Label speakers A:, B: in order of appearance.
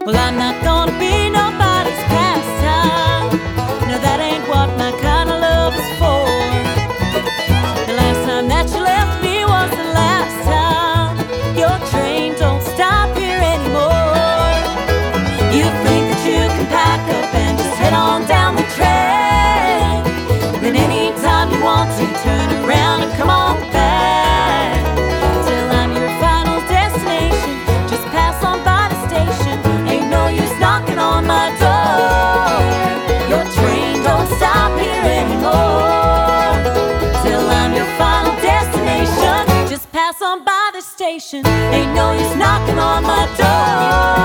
A: Well, I'm not gonna be nobody's pastime. No, that ain't what my kind of love is for. The last time that you left me was the last time. Your train don't stop here anymore. You think that you can pack up and just head on down the track, then anytime you want to turn around and come on back. Till I'm your final destination, just pass on by the station. Ain't no use knocking on my door. Your train don't stop here anymore. Till I'm your final destination, just pass on by the station. Ain't no use knocking on my door.